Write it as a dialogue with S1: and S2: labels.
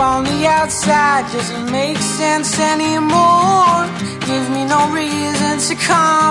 S1: on the outside doesn't make sense anymore. Give me no reason to come